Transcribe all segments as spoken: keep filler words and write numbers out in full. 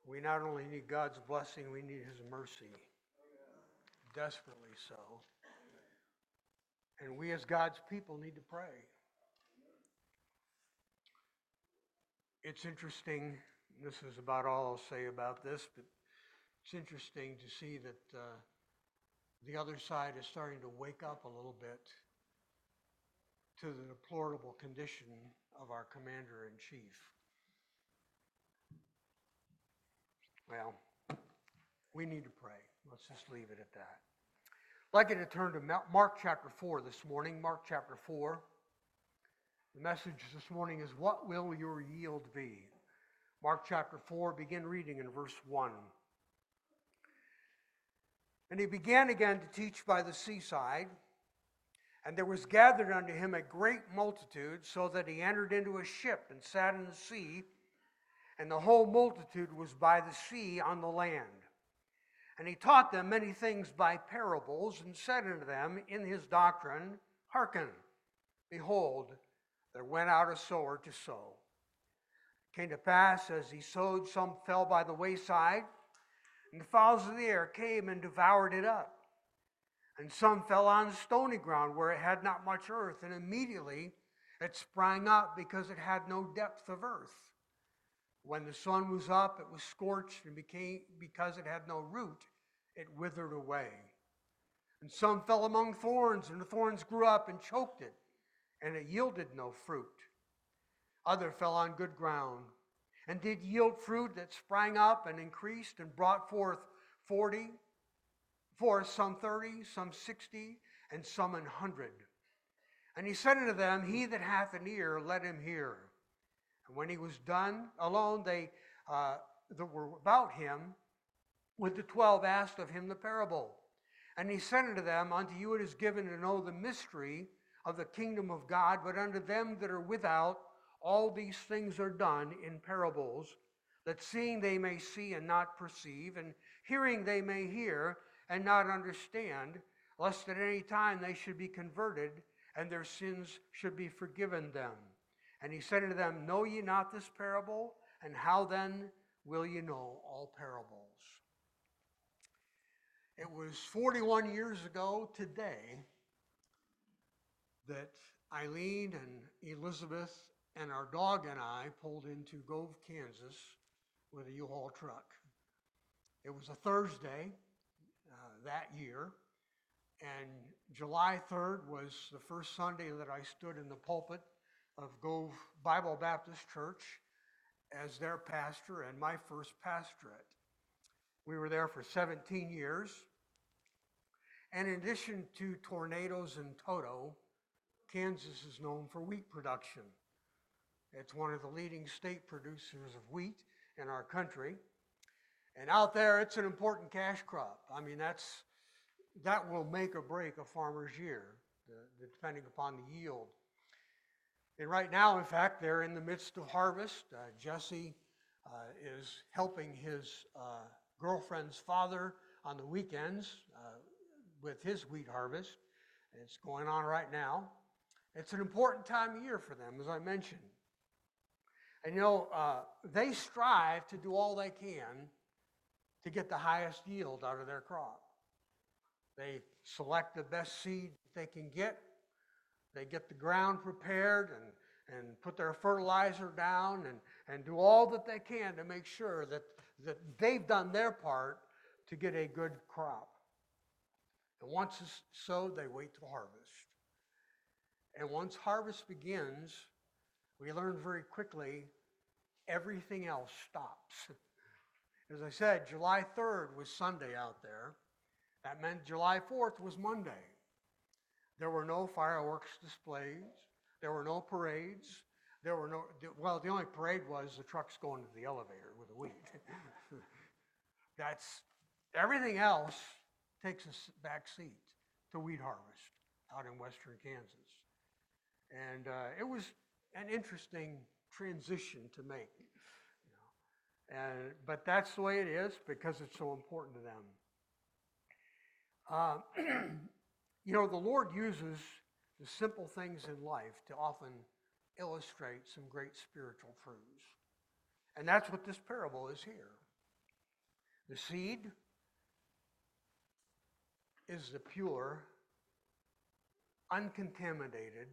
We not only need God's blessing, we need His mercy. Desperately so. And we as God's people need to pray. It's interesting, this is about all I'll say about this, but it's interesting to see that uh, the other side is starting to wake up a little bit to the deplorable condition of our commander-in-chief. Well, we need to pray. Let's just leave it at that. I'd like you to turn to Mark chapter four this morning. Mark chapter four. The message this morning is, what will your yield be? Mark chapter four, begin reading in verse one. And he began again to teach by the seaside, and there was gathered unto him a great multitude, so that he entered into a ship and sat in the sea, and the whole multitude was by the sea on the land. And he taught them many things by parables, and said unto them in his doctrine, Hearken, behold, there went out a sower to sow. It came to pass, as he sowed, some fell by the wayside, and the fowls of the air came and devoured it up. And some fell on stony ground, where it had not much earth, and immediately it sprang up, because it had no depth of earth. When the sun was up, it was scorched, and became, because it had no root, it withered away. And some fell among thorns, and the thorns grew up and choked it, and it yielded no fruit. Other fell on good ground, and did yield fruit that sprang up and increased, and brought forth forty, for some thirty, some sixty, and some an hundred. And he said unto them, He that hath an ear, let him hear. And when he was done alone, they uh, that were about him with the twelve asked of him the parable. And he said unto them, Unto you it is given to know the mystery of the kingdom of God, but unto them that are without, all these things are done in parables, that seeing they may see and not perceive, and hearing they may hear and not understand, lest at any time they should be converted, and their sins should be forgiven them. And he said unto them, Know ye not this parable? And how then will ye know all parables? It was forty-one years ago today that Eileen and Elizabeth and our dog and I pulled into Gove, Kansas with a U-Haul truck. It was a Thursday uh, that year, and July third was the first Sunday that I stood in the pulpit of Gove Bible Baptist Church as their pastor and my first pastorate. We were there for seventeen years. And in addition to tornadoes and Toto, Kansas is known for wheat production. It's one of the leading state producers of wheat in our country. And out there, it's an important cash crop. I mean, that's that will make or break a farmer's year, depending upon the yield. And right now, in fact, they're in the midst of harvest. Uh, Jesse uh, is helping his uh, girlfriend's father on the weekends uh, with his wheat harvest. It's going on right now. It's an important time of year for them, as I mentioned. And you know, uh, they strive to do all they can to get the highest yield out of their crop. They select the best seed they can get. They get the ground prepared and, and put their fertilizer down and, and do all that they can to make sure that, that they've done their part to get a good crop. And once it's sowed, they wait till harvest. And once harvest begins, we learn very quickly everything else stops. As I said, July third was Sunday out there. That meant July fourth was Monday. There were no fireworks displays. There were no parades. There were no, well, the only parade was the trucks going to the elevator with the wheat. That's, everything else takes a back seat to wheat harvest out in western Kansas. And uh, it was an interesting transition to make. You know. And, but that's the way it is because it's so important to them. Uh, You know, the Lord uses the simple things in life to often illustrate some great spiritual truths. And that's what this parable is here. The seed is the pure, uncontaminated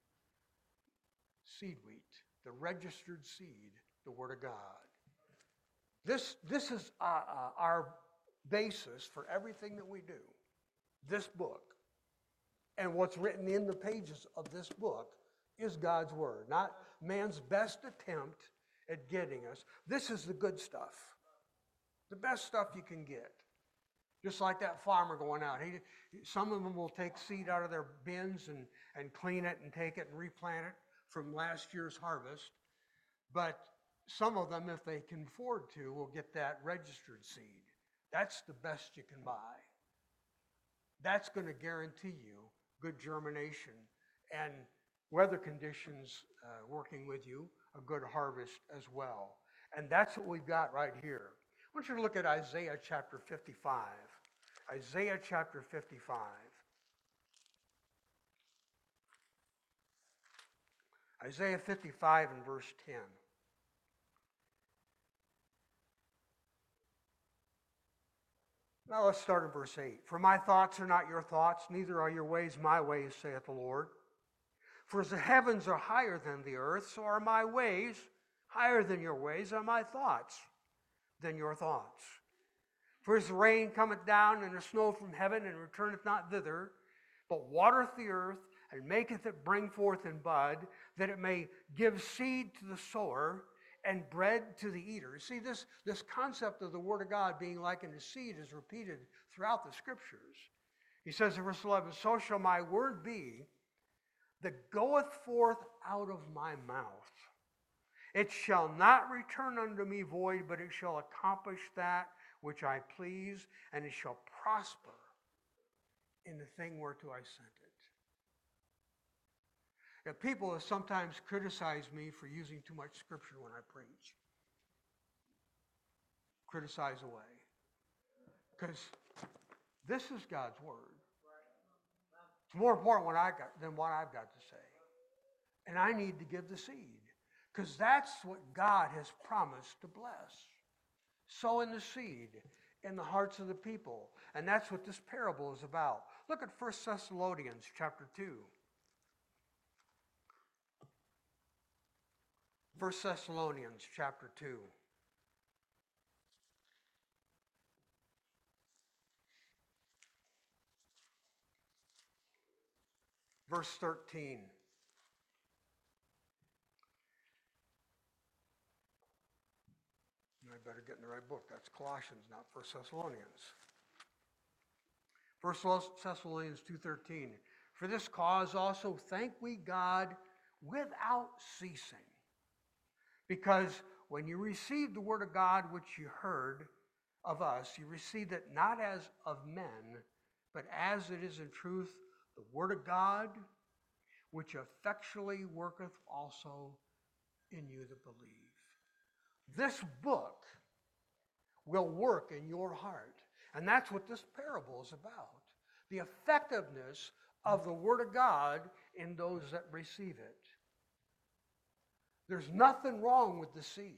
seed wheat, the registered seed, the Word of God. This, this is uh, uh, our basis for everything that we do. This book and what's written in the pages of this book is God's Word, not man's best attempt at getting us. This is the good stuff, the best stuff you can get. Just like that farmer going out. He, some of them will take seed out of their bins and, and clean it and take it and replant it from last year's harvest. But some of them, if they can afford to, will get that registered seed. That's the best you can buy. That's going to guarantee you good germination and weather conditions uh, working with you, a good harvest as well. And that's what we've got right here. I want you to look at Isaiah chapter fifty-five. Isaiah chapter fifty-five. Isaiah fifty-five and verse ten. Now let's start in verse eight. For my thoughts are not your thoughts, neither are your ways my ways, saith the Lord. For as the heavens are higher than the earth, so are my ways higher than your ways, are my thoughts than your thoughts. For as the rain cometh down and the snow from heaven, and returneth not thither, but watereth the earth, and maketh it bring forth in bud, that it may give seed to the sower, and bread to the eater. See, this, this concept of the Word of God being likened to seed is repeated throughout the Scriptures. He says in verse eleven, so shall my word be that goeth forth out of my mouth. It shall not return unto me void, but it shall accomplish that which I please, and it shall prosper in the thing whereto I sent it. Now, people have sometimes criticized me for using too much scripture when I preach. Criticize away. Because this is God's word. It's more important what I got than what I've got to say. And I need to give the seed. Because that's what God has promised to bless. Sowing the seed in the hearts of the people. And that's what this parable is about. Look at First Thessalonians chapter two. First Thessalonians chapter two. Verse thirteen. I better get in the right book. That's Colossians, not First Thessalonians. First Thessalonians two thirteen. For this cause also thank we God without ceasing. Because when you received the word of God which you heard of us, you received it not as of men, but as it is in truth the word of God, which effectually worketh also in you that believe. This book will work in your heart. And that's what this parable is about. The effectiveness of the Word of God in those that receive it. There's nothing wrong with the seed.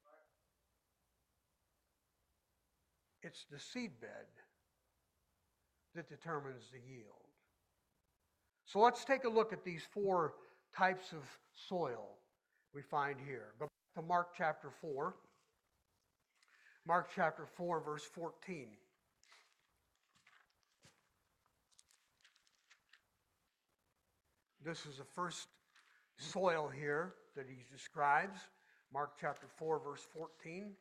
It's the seed bed that determines the yield. So let's take a look at these four types of soil we find here. Go back to Mark chapter four. Mark chapter four, verse fourteen. This is the first soil here that he describes. Mark chapter four, verse fourteen.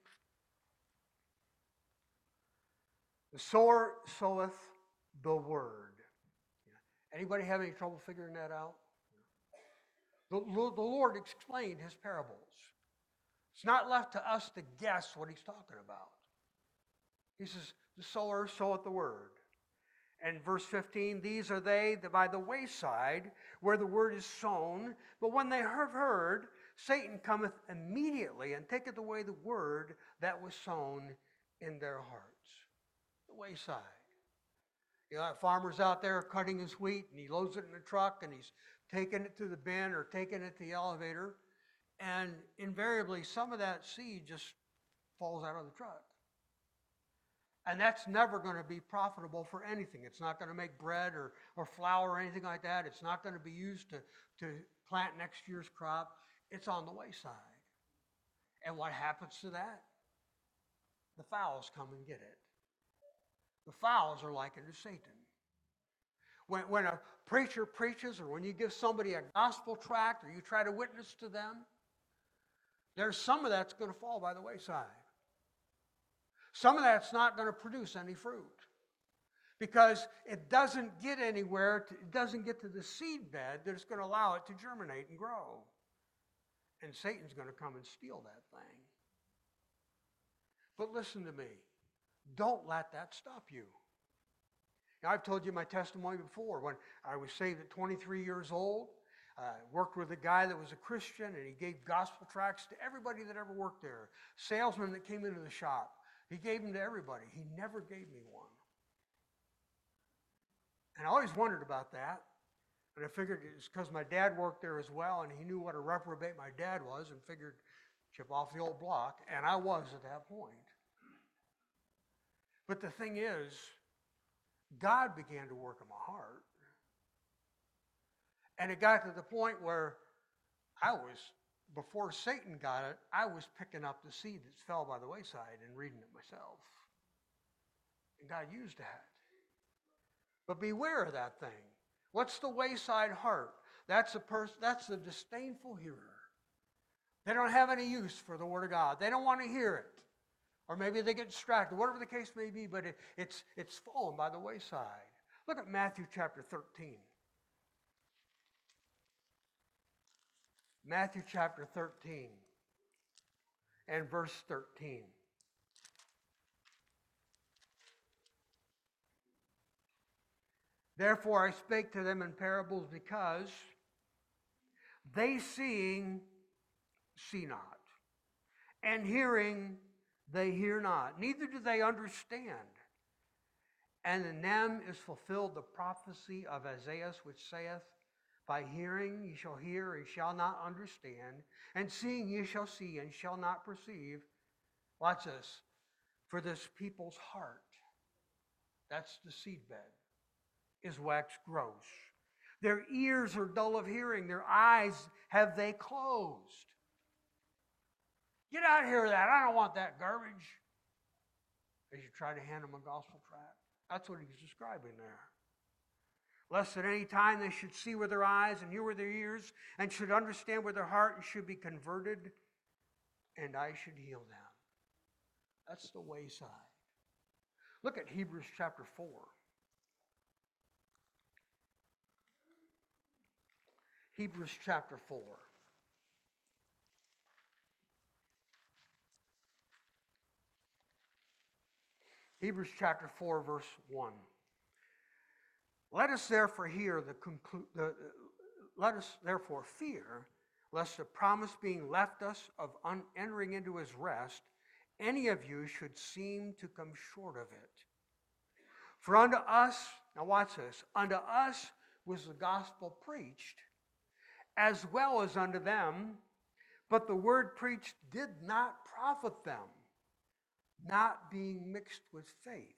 The sower soweth the word. Anybody have any trouble figuring that out? The, the Lord explained his parables. It's not left to us to guess what he's talking about. He says, the sower soweth the word. And verse fifteen, these are they that by the wayside where the word is sown, but when they have heard, Satan cometh immediately and taketh away the word that was sown in their hearts. The wayside. You know, that farmer's out there cutting his wheat and he loads it in a truck and he's taking it to the bin or taking it to the elevator. And invariably, some of that seed just falls out of the truck. And that's never going to be profitable for anything. It's not going to make bread or, or flour or anything like that. It's not going to be used to, to plant next year's crop. It's on the wayside. And what happens to that? The fowls come and get it. The fowls are likened to Satan. When, when a preacher preaches, or when you give somebody a gospel tract, or you try to witness to them, there's some of that's going to fall by the wayside. Some of that's not going to produce any fruit. Because it doesn't get anywhere, to, it doesn't get to the seed bed that's going to allow it to germinate and grow. And Satan's going to come and steal that thing. But listen to me. Don't let that stop you. Now, I've told you my testimony before. When I was saved at twenty-three years old, I uh, worked with a guy that was a Christian, and he gave gospel tracts to everybody that ever worked there. Salesmen that came into the shop, he gave them to everybody. He never gave me one. And I always wondered about that. And I figured it's because my dad worked there as well, and he knew what a reprobate my dad was, and figured chip off the old block, and I was at that point. But the thing is, God began to work in my heart. And it got to the point where I was, before Satan got it, I was picking up the seed that fell by the wayside and reading it myself. And God used that. But beware of that thing. What's the wayside heart? That's a person. That's the disdainful hearer. They don't have any use for the Word of God. They don't want to hear it. Or maybe they get distracted, whatever the case may be, but it, it's, it's fallen by the wayside. Look at Matthew chapter thirteen. Matthew chapter thirteen and verse thirteen. Therefore I spake to them in parables, because they seeing see not, and hearing they hear not, neither do they understand. And in them is fulfilled the prophecy of Isaiah, which saith, by hearing ye shall hear and shall not understand, and seeing ye shall see and shall not perceive. Watch this. For this people's heart, that's the seedbed, is waxed gross. Their ears are dull of hearing, their eyes have they closed. Get out of here with that. I don't want that garbage. As you try to hand them a gospel tract. That's what he's describing there. Lest at any time they should see with their eyes and hear with their ears, and should understand with their heart, and should be converted, and I should heal them. That's the wayside. Look at Hebrews chapter four. Hebrews chapter four. Hebrews chapter four, verse one. Let us therefore hear the conclu- the, let us therefore fear, lest the promise being left us of un- entering into his rest, any of you should seem to come short of it. For unto us, now watch this, unto us was the gospel preached, as well as unto them, but the word preached did not profit them, not being mixed with faith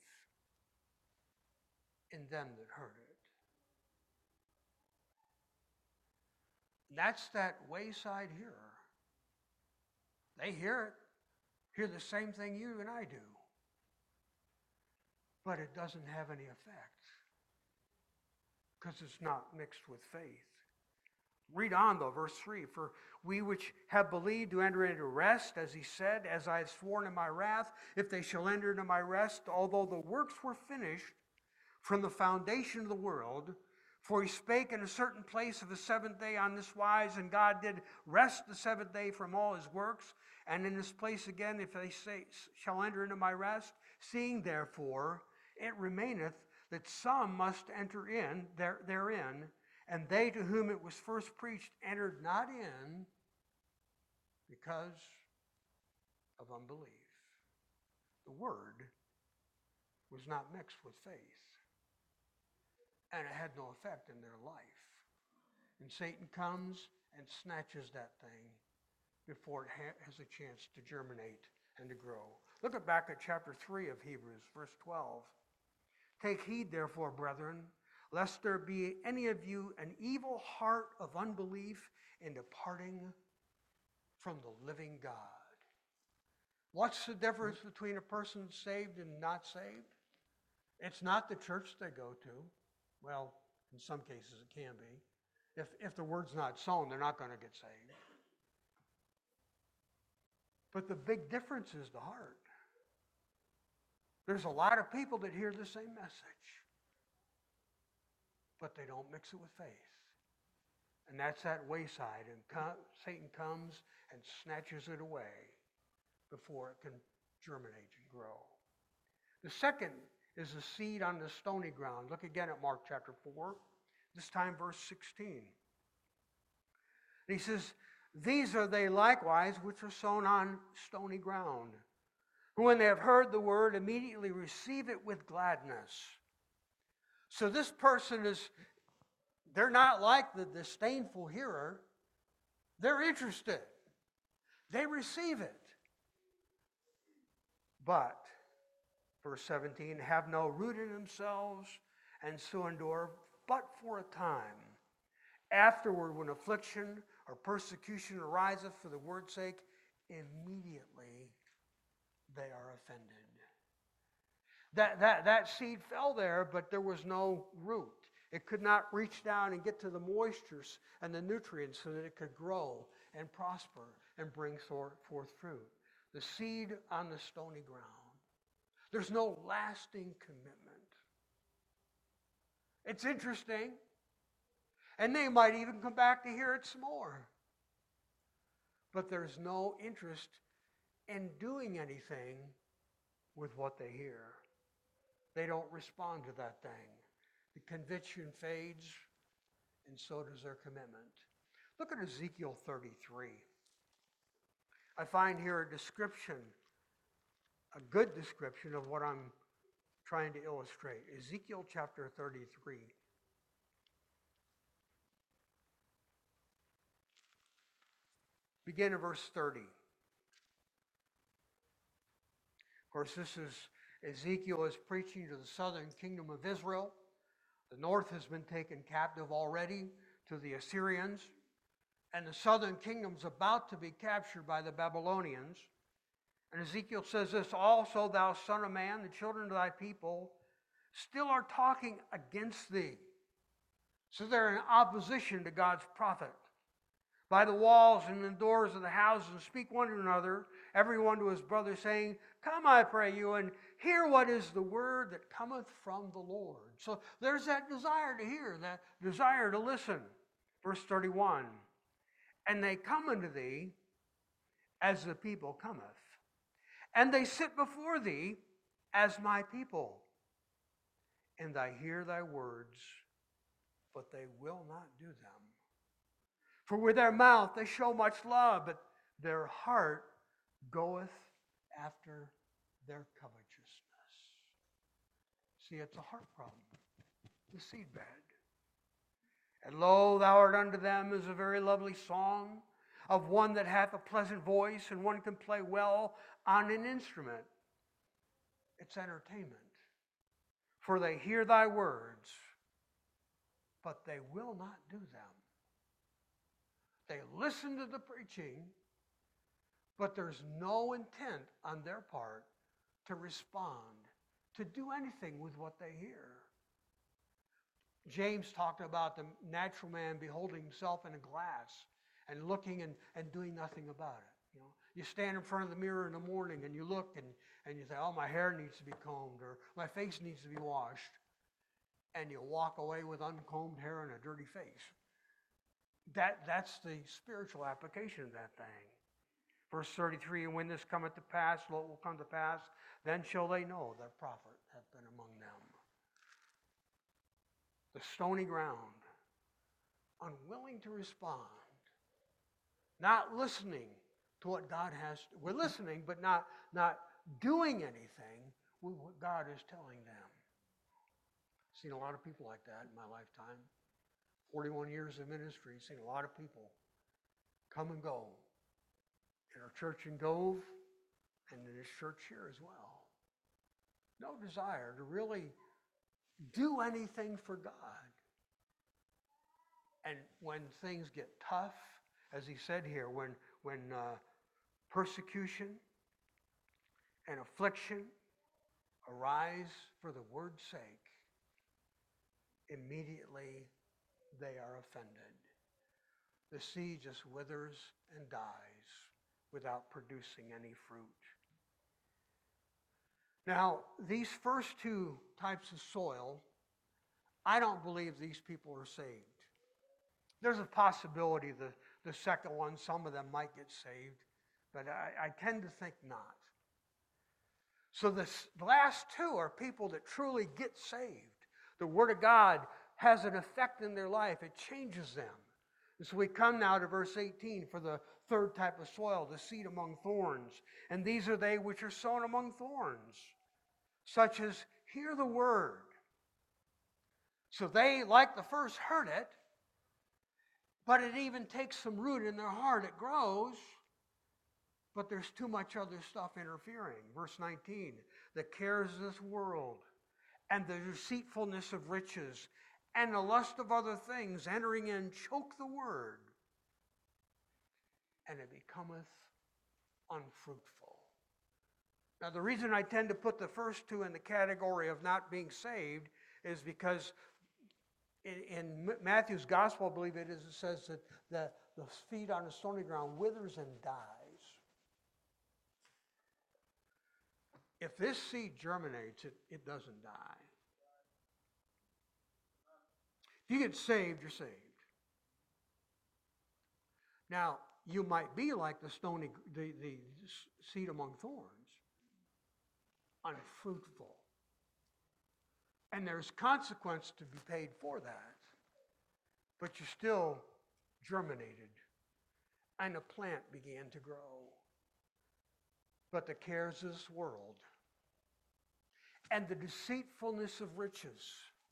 in them that heard it. That's that wayside hearer. They hear it, hear the same thing you and I do, but it doesn't have any effect because it's not mixed with faith. Read on though, verse three. For we which have believed do enter into rest, as he said, as I have sworn in my wrath, if they shall enter into my rest, although the works were finished from the foundation of the world. For he spake in a certain place of the seventh day on this wise, and God did rest the seventh day from all his works. And in this place again, if they say, shall enter into my rest, seeing therefore it remaineth that some must enter in there, therein, and they to whom it was first preached entered not in because of unbelief. The word was not mixed with faith, and it had no effect in their life. And Satan comes and snatches that thing before it ha- has a chance to germinate and to grow. Look at back at chapter three of Hebrews, verse twelve. Take heed, therefore, brethren, lest there be any of you an evil heart of unbelief in departing from the living God. What's the difference between a person saved and not saved? It's not the church they go to. Well, in some cases it can be. If, if the word's not sown, they're not going to get saved. But the big difference is the heart. There's a lot of people that hear the same message, but they don't mix it with faith. And that's that wayside, and co- Satan comes and snatches it away before it can germinate and grow. The second is the seed on the stony ground. Look again at Mark chapter four, this time verse sixteen. And he says, these are they likewise which are sown on stony ground, who when they have heard the word immediately receive it with gladness. So this person is, they're not like the disdainful hearer. They're interested. They receive it. But, verse seventeen, have no root in themselves, and so endure but for a time. Afterward, when affliction or persecution ariseth for the word's sake, immediately they are offended. That, that, that seed fell there, but there was no root. It could not reach down and get to the moistures and the nutrients so that it could grow and prosper and bring forth fruit. The seed on the stony ground. There's no lasting commitment. It's interesting. And they might even come back to hear it some more. But there's no interest in doing anything with what they hear. They don't respond to that thing. The conviction fades, and so does their commitment. Look at Ezekiel thirty-three. I find here a description, a good description of what I'm trying to illustrate. Ezekiel chapter thirty-three. Begin at verse thirty. Of course, this is Ezekiel is preaching to the southern kingdom of Israel. The north has been taken captive already to the Assyrians, and the southern kingdom's about to be captured by the Babylonians. And Ezekiel says this, also thou son of man, the children of thy people still are talking against thee. So they're in opposition to God's prophet. By the walls and the doors of the houses speak one to another, everyone to his brother, saying, come, I pray you, and hear what is the word that cometh from the Lord. So there's that desire to hear, that desire to listen. Verse thirty-one, and they come unto thee as the people cometh, and they sit before thee as my people, and I hear thy words, but they will not do them. For with their mouth they show much love, but their heart goeth after their covetousness. See, it's a heart problem, the seed bed. And lo, thou art unto them is a very lovely song of one that hath a pleasant voice, and one can play well on an instrument. It's entertainment. For they hear thy words, but they will not do them. They listen to the preaching, but there's no intent on their part to respond, to do anything with what they hear. James talked about the natural man beholding himself in a glass and looking and, and doing nothing about it. You know, you stand in front of the mirror in the morning and you look and, and you say, oh, my hair needs to be combed, or my face needs to be washed. And you walk away with uncombed hair and a dirty face. That, that's the spiritual application of that thing. Verse thirty-three, and when this cometh to pass, lo, it will come to pass, then shall they know that prophet hath been among them. The stony ground, unwilling to respond, not listening to what God has. We're listening, but not, not doing anything with what God is telling them. I've seen a lot of people like that in my lifetime. forty-one years of ministry, seen a lot of people come and go. In our church in Gove, and in this church here as well. No desire to really do anything for God. And when things get tough, as he said here, when, when uh, persecution and affliction arise for the word's sake, immediately they are offended. The seed just withers and dies without producing any fruit. Now, these first two types of soil, I don't believe these people are saved. There's a possibility the, the second one, some of them might get saved, but I, I tend to think not. So this, the last two are people that truly get saved. The Word of God has an effect in their life. It changes them. And so we come now to verse eighteen for the third type of soil, the seed among thorns. And these are they which are sown among thorns, such as hear the word. So they, like the first, heard it, but it even takes some root in their heart. It grows, but there's too much other stuff interfering. Verse nineteen, the cares of this world and the deceitfulness of riches and the lust of other things entering in choke the word, and it becometh unfruitful. Now, the reason I tend to put the first two in the category of not being saved is because in, in Matthew's gospel, I believe it is, it says that the, the seed on the stony ground withers and dies. If this seed germinates, it, it doesn't die. If you get saved, you're saved. Now, you might be like the stony, the, the seed among thorns, unfruitful. And there's consequence to be paid for that. But you still germinated, and a plant began to grow. But the cares of this world and the deceitfulness of riches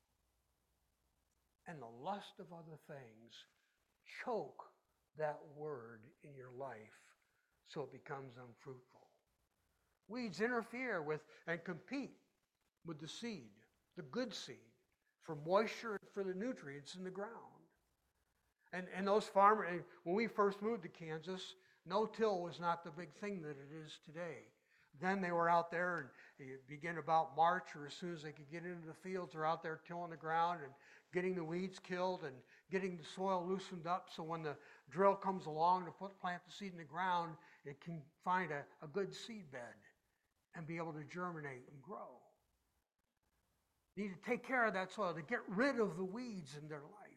and the lust of other things choke that word in your life so it becomes unfruitful. Weeds interfere with and compete with the seed, the good seed, for moisture and for the nutrients in the ground. And, and those farmers, when we first moved to Kansas, no-till was not the big thing that it is today. Then they were out there, and it began about March, or as soon as they could get into the fields, they're out there tilling the ground and getting the weeds killed and getting the soil loosened up so when the drill comes along to put plant the seed in the ground, it can find a, a good seed bed and be able to germinate and grow. You need to take care of that soil to get rid of the weeds in their life.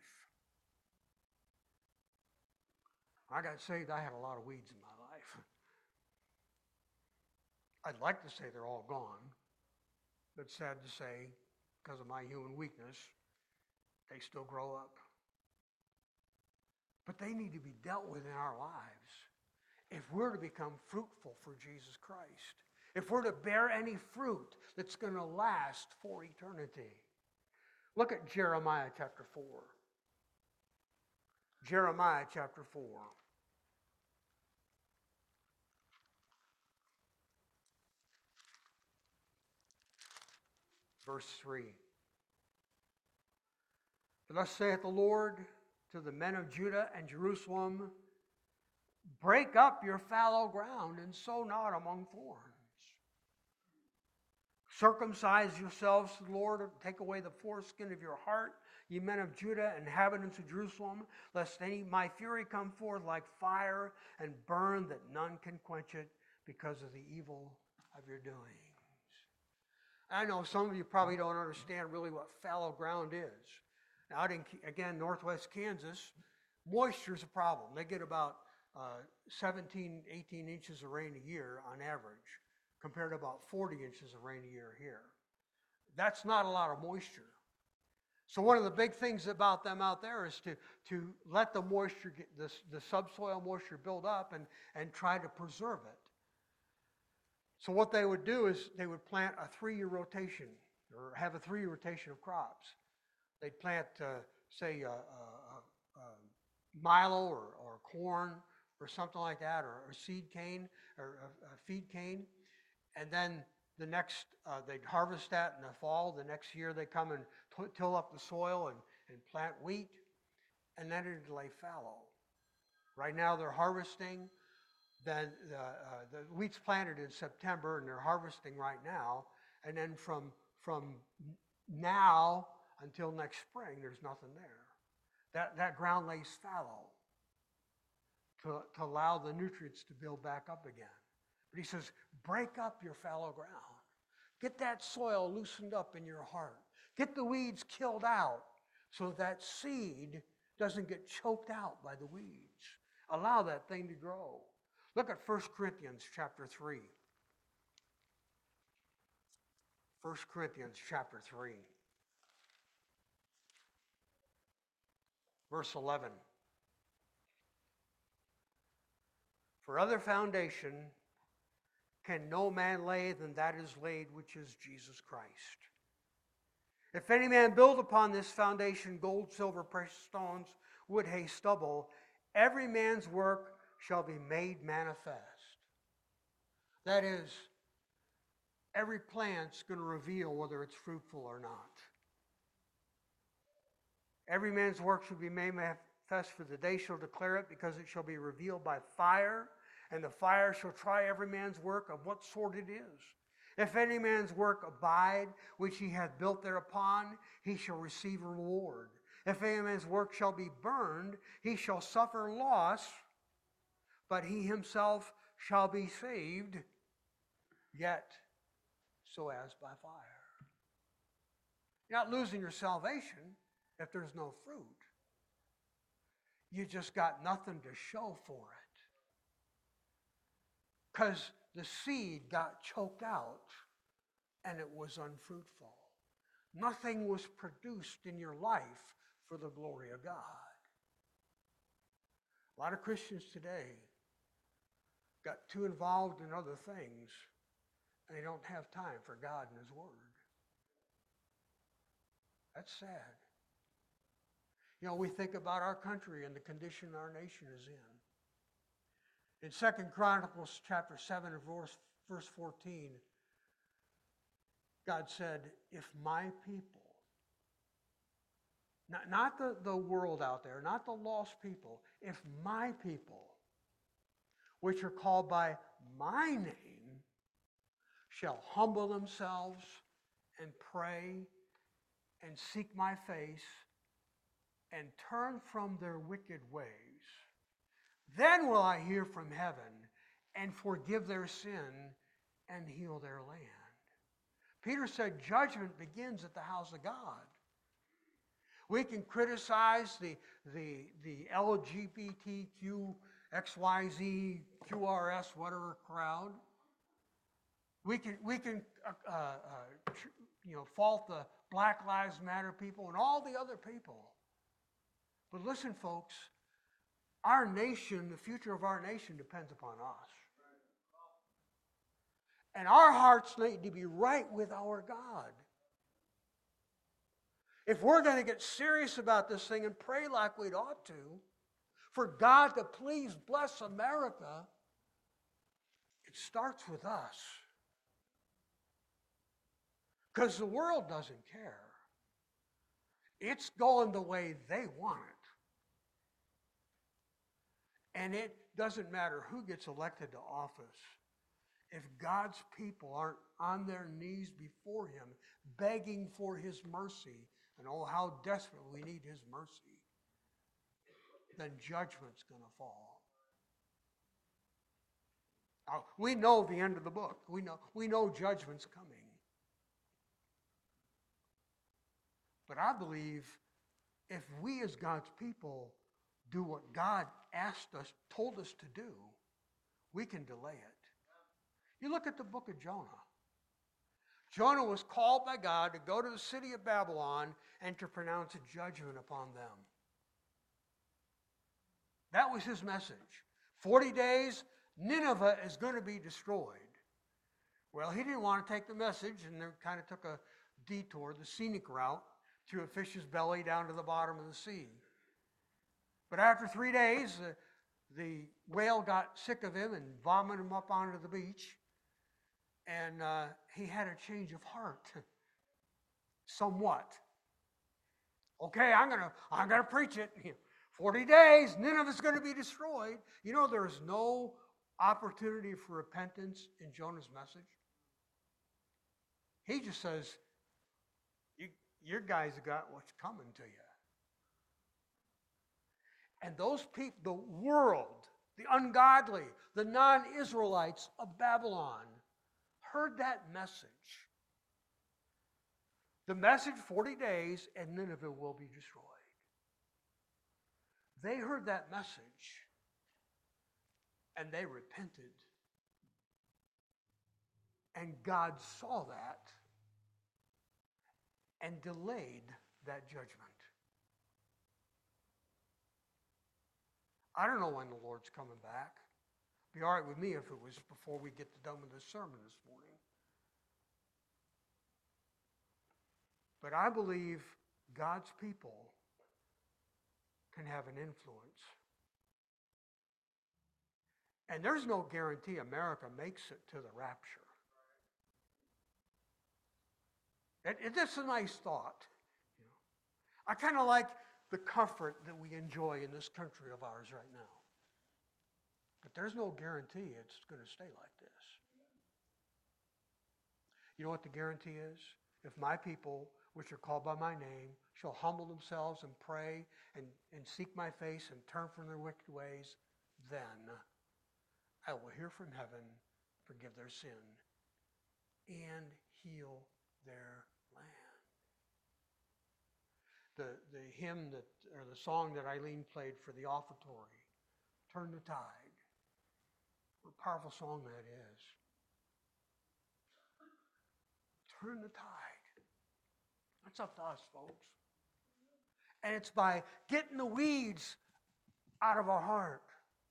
I got saved, I had a lot of weeds in my life. I'd like to say they're all gone, but sad to say, because of my human weakness, they still grow up. But they need to be dealt with in our lives if we're to become fruitful for Jesus Christ. If we're to bear any fruit that's going to last for eternity. Look at Jeremiah chapter four. Jeremiah chapter four. Verse three. Thus saith the Lord to the men of Judah and Jerusalem, break up your fallow ground and sow not among thorns. Circumcise yourselves to the Lord, take away the foreskin of your heart, ye men of Judah, inhabitants of Jerusalem, lest any my fury come forth like fire and burn, that none can quench it because of the evil of your doings. I know some of you probably don't understand really what fallow ground is. Now, out in, again, northwest Kansas, moisture is a problem. They get about uh, seventeen, eighteen inches of rain a year on average, compared to about forty inches of rain a year here. That's not a lot of moisture. So one of the big things about them out there is to, to let the moisture, get this, the subsoil moisture build up and, and try to preserve it. So what they would do is they would plant a three-year rotation, or have a three-year rotation of crops. They'd plant, uh, say, a, a, a milo or, or corn or something like that, or, or seed cane or a, a feed cane. And then the next, uh, they'd harvest that in the fall. The next year they come and t- till up the soil and, and plant wheat. And then it'd lay fallow. Right now they're harvesting. Then the, uh, the wheat's planted in September and they're harvesting right now. And then from, from now until next spring, there's nothing there. That, that ground lays fallow to, to allow the nutrients to build back up again. But he says, break up your fallow ground. Get that soil loosened up in your heart. Get the weeds killed out so that seed doesn't get choked out by the weeds. Allow that thing to grow. Look at First Corinthians chapter three. First Corinthians chapter three. Verse eleven. For other foundation can no man lay than that is laid, which is Jesus Christ. If any man build upon this foundation gold, silver, precious stones, wood, hay, stubble, every man's work shall be made manifest. That is, every plant's going to reveal whether it's fruitful or not. Every man's work shall be made manifest, for the day shall declare it, because it shall be revealed by fire, and the fire shall try every man's work of what sort it is. If any man's work abide, which he hath built thereupon, he shall receive a reward. If any man's work shall be burned, he shall suffer loss, but he himself shall be saved, yet so as by fire. You're not losing your salvation if there's no fruit. You just got nothing to show for it. Because the seed got choked out and it was unfruitful. Nothing was produced in your life for the glory of God. A lot of Christians today got too involved in other things and they don't have time for God and His Word. That's sad. You know, we think about our country and the condition our nation is in. In Second Chronicles chapter seven and verse, verse fourteen, God said, if my people, not, not the, the world out there, not the lost people, if my people, which are called by my name, shall humble themselves and pray and seek my face and turn from their wicked ways, then will I hear from heaven and forgive their sin and heal their land. Peter said judgment begins at the house of God. We can criticize the, the, the L G B T Q, X Y Z, Q R S, whatever crowd. We can, we can uh, uh, you know, fault the Black Lives Matter people and all the other people. But listen, folks, our nation, the future of our nation depends upon us. And our hearts need to be right with our God. If we're going to get serious about this thing and pray like we'd ought to, for God to please bless America, it starts with us. Because the world doesn't care. It's going the way they want it. And it doesn't matter who gets elected to office. If God's people aren't on their knees before Him, begging for His mercy, and oh, how desperate we need His mercy, then judgment's going to fall. Now, we know the end of the book. We know, we know judgment's coming. But I believe if we as God's people do what God asked us, told us to do, we can delay it. You look at the book of Jonah. Jonah was called by God to go to the city of Babylon and to pronounce a judgment upon them. That was his message. Forty days, Nineveh is going to be destroyed. Well, he didn't want to take the message and then kind of took a detour, the scenic route, through a fish's belly down to the bottom of the sea. But after three days, the, the whale got sick of him and vomited him up onto the beach. And uh, he had a change of heart, somewhat. Okay, I'm gonna I'm gonna preach it. Forty days, Nineveh's gonna be destroyed. You know, there's no opportunity for repentance in Jonah's message. He just says, you, your guys have got what's coming to you. And those people, the world, the ungodly, the non-Israelites of Babylon, heard that message. The message, forty days, and Nineveh will be destroyed. They heard that message, and they repented. And God saw that and delayed that judgment. I don't know when the Lord's coming back. It'd be all right with me if it was before we get done with this sermon this morning. But I believe God's people can have an influence. And there's no guarantee America makes it to the rapture. It, it, it's a nice thought. You know. I kind of like the comfort that we enjoy in this country of ours right now. But there's no guarantee it's going to stay like this. You know what the guarantee is? If my people, which are called by my name, shall humble themselves and pray and, and seek my face and turn from their wicked ways, then I will hear from heaven, forgive their sin, and heal their land. The, the hymn that, or the song that Eileen played for the offertory, Turn the Tide. What a powerful song that is. Turn the tide. That's up to us, folks. And it's by getting the weeds out of our heart.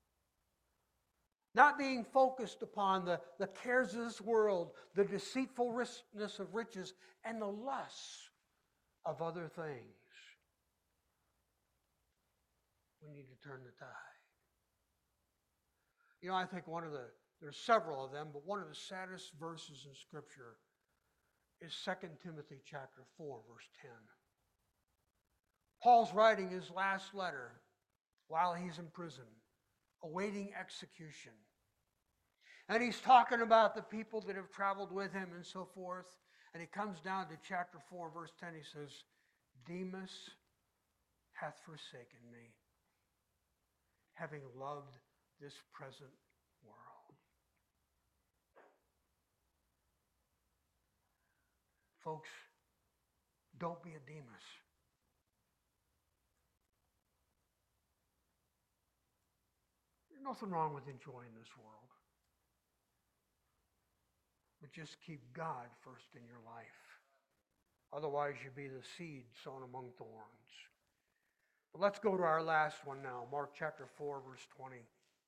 Not being focused upon the, the cares of this world, the deceitfulness of riches, and the lusts of other things. We need to turn the tide. You know, I think one of the, there's several of them, but one of the saddest verses in Scripture is Second Timothy chapter four, verse ten. Paul's writing his last letter while he's in prison, awaiting execution. And he's talking about the people that have traveled with him and so forth. And he comes down to chapter four, verse ten. He says, Demas hath forsaken me, having loved this present world. Folks, don't be a Demas. There's nothing wrong with enjoying this world. But just keep God first in your life. Otherwise, you'll be the seed sown among thorns. But let's go to our last one now, Mark chapter four, verse twenty.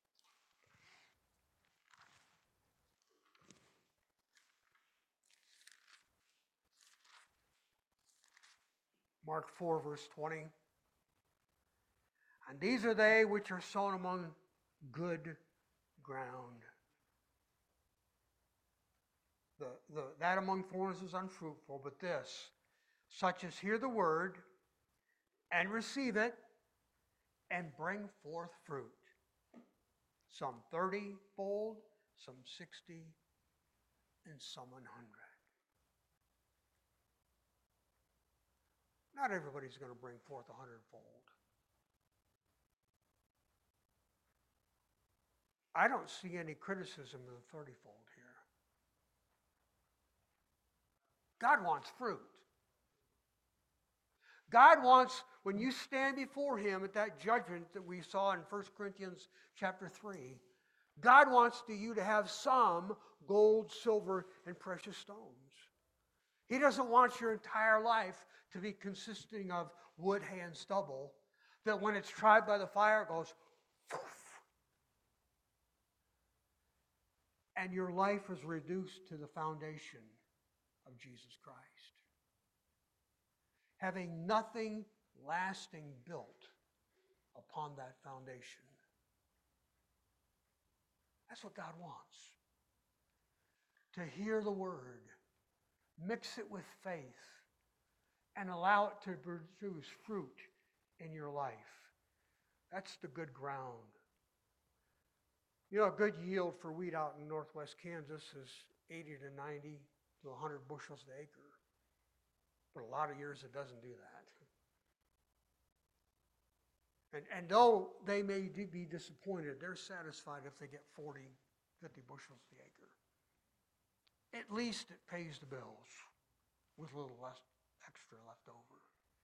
Mark four, verse twenty. And these are they which are sown among good ground. The, the, that among thorns is unfruitful, but this, such as hear the word and receive it and bring forth fruit. Some thirty-fold, some sixty, and some one hundred. Not everybody's going to bring forth a hundredfold. I don't see any criticism of the thirty-fold here. God wants fruit. God wants, when you stand before Him at that judgment that we saw in First Corinthians chapter three, God wants to you to have some gold, silver, and precious stones. He doesn't want your entire life to be consisting of wood, hay, and stubble, that when it's tried by the fire, it goes, poof, and your life is reduced to the foundation of Jesus Christ. Having nothing lasting built upon that foundation. That's what God wants. to hear the word, mix it with faith, and allow it to produce fruit in your life. That's the good ground. You know, a good yield for wheat out in northwest Kansas is eighty to ninety to one hundred bushels an acre. But a lot of years it doesn't do that. And, and though they may be disappointed, they're satisfied if they get forty, fifty bushels the acre. At least it pays the bills with a little less extra left over.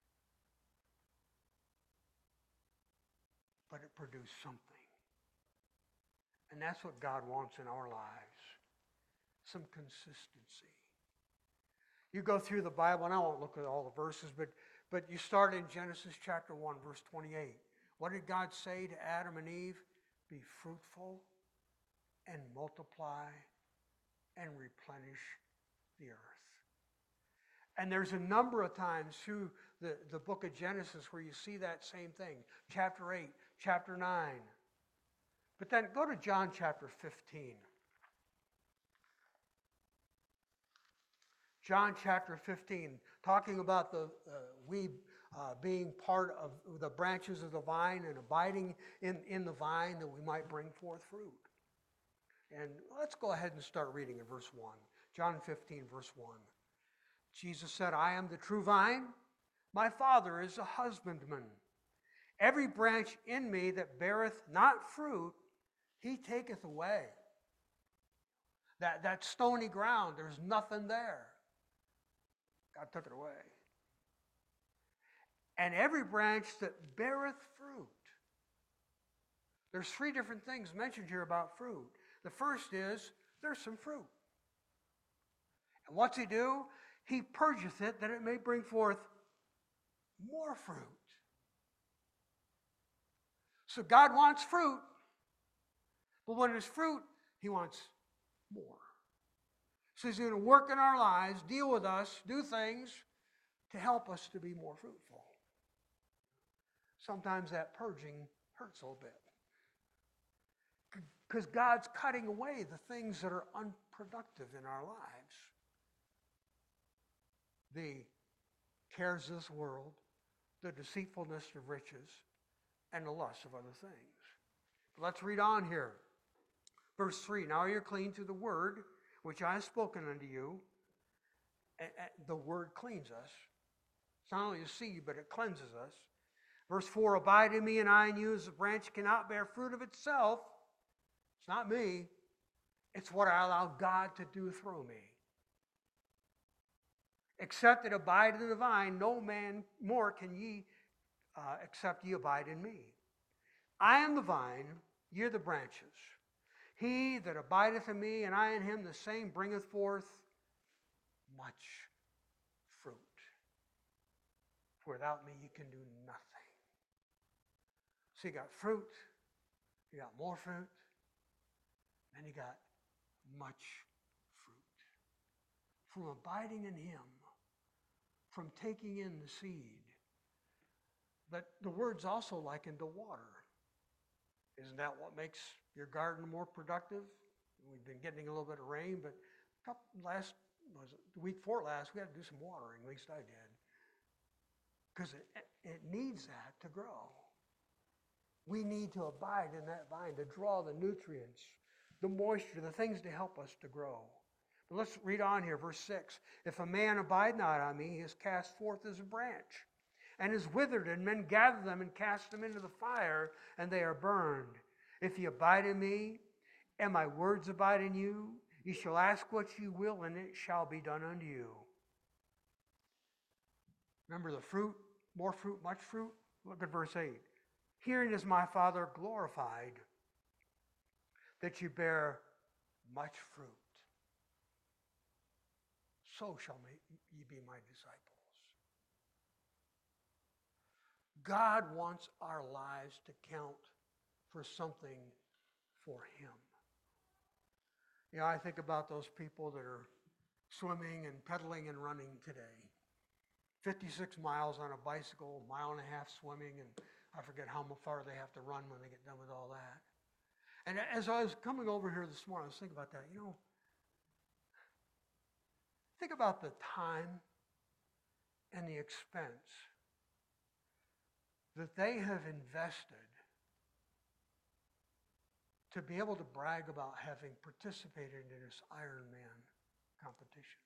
But it produced something. And that's what God wants in our lives. Some consistency. You go through the Bible, and I won't look at all the verses, but, but you start in Genesis chapter one, verse twenty-eight. What did God say to Adam and Eve? Be fruitful and multiply and replenish the earth. And there's a number of times through the, the book of Genesis where you see that same thing. Chapter eight, chapter nine. But then go to John chapter fifteen. John chapter fifteen, talking about the uh, we uh, being part of the branches of the vine and abiding in, in the vine that we might bring forth fruit. And let's go ahead and start reading in verse one. John fifteen, verse one. Jesus said, I am the true vine. My Father is a husbandman. Every branch in me that beareth not fruit, he taketh away. That, that stony ground, there's nothing there. God took it away. And every branch that beareth fruit. There's three different things mentioned here about fruit. The first is, there's some fruit. And what's he do? He purgeth it that it may bring forth more fruit. So God wants fruit, but when there's fruit, he wants more. So he's going to work in our lives, deal with us, do things to help us to be more fruitful. Sometimes that purging hurts a little bit. Because God's cutting away the things that are unproductive in our lives. The cares of this world, the deceitfulness of riches, and the lust of other things. Let's read on here. Verse three, now you're clean through the word, which I have spoken unto you. And the word cleans us. It's not only a seed, but it cleanses us. Verse four, abide in me and I in you, as a branch cannot bear fruit of itself. It's not me. It's what I allow God to do through me. Except it abide in the vine, no man more can ye, uh, except ye abide in me. I am the vine, ye are the branches. He that abideth in me, and I in him, the same bringeth forth much fruit. For without me you can do nothing. So you got fruit, you got more fruit, and you got much fruit. From abiding in him, from taking in the seed. But the word's also likened to water. Isn't that what makes your garden more productive? We've been getting a little bit of rain, but a couple, last was it, the week before last, we had to do some watering. At least I did, because it, it needs that to grow. We need to abide in that vine to draw the nutrients, the moisture, the things to help us to grow. But let's read on here, verse six. If a man abide not on me, he is cast forth as a branch, and is withered, and men gather them and cast them into the fire, and they are burned. If ye abide in me, and my words abide in you, ye shall ask what ye will, and it shall be done unto you. Remember the fruit, more fruit, much fruit? Look at verse eight. Herein is my Father glorified, that you bear much fruit. So shall ye be my disciples. God wants our lives to count for something for him. You know, I think about those people that are swimming and pedaling and running today. fifty-six miles on a bicycle, a mile and a half swimming, and I forget how far they have to run when they get done with all that. And as I was coming over here this morning, I was thinking about that. You know, Think about the time and the expense that they have invested to be able to brag about having participated in this Ironman competition.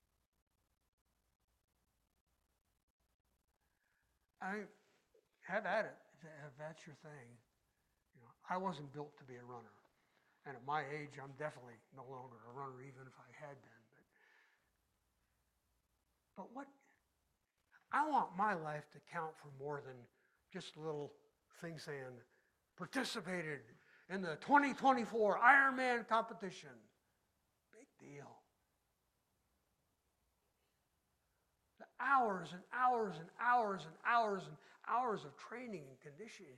I have at it if that's your thing. You know, I wasn't built to be a runner. And at my age, I'm definitely no longer a runner, even if I had been. But, but what, I want my life to count for more than just a little thing saying, participated in the twenty twenty-four Ironman competition. Big deal. The hours and hours and hours and hours and hours of training and conditioning.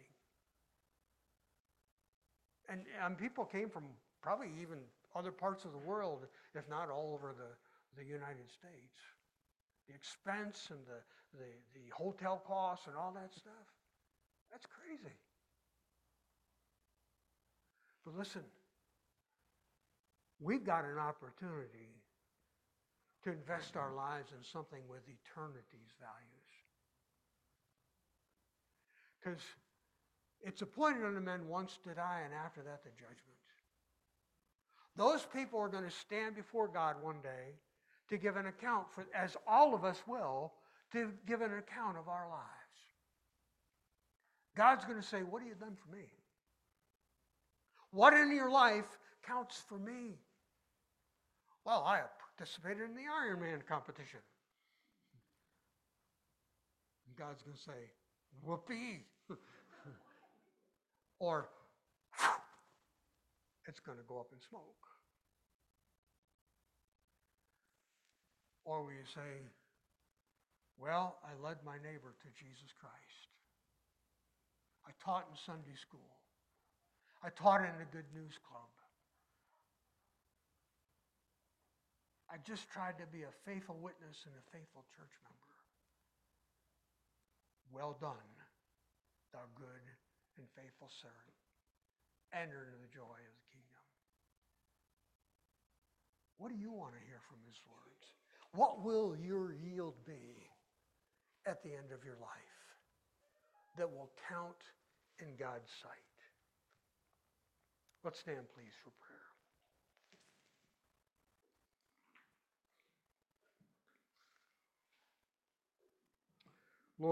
And, and people came from probably even other parts of the world, if not all over the, the United States. The expense and the, the, the hotel costs and all that stuff, that's crazy. But listen, we've got an opportunity to invest our lives in something with eternity's values. Because it's appointed unto men once to die, and after that the judgment. Those people are going to stand before God one day to give an account, for, as all of us will, to give an account of our lives. God's going to say, what have you done for me? What in your life counts for me? Well, I participated in the Ironman competition. And God's going to say, whoopee. Or, it's going to go up in smoke. Or will you say, well, I led my neighbor to Jesus Christ. I taught in Sunday school. I taught in the Good News Club. I just tried to be a faithful witness and a faithful church member. Well done, thou good and faithful servant. Enter into the joy of the kingdom. What do you want to hear from his words? What will your yield be at the end of your life that will count in God's sight? Let's stand, please, for prayer.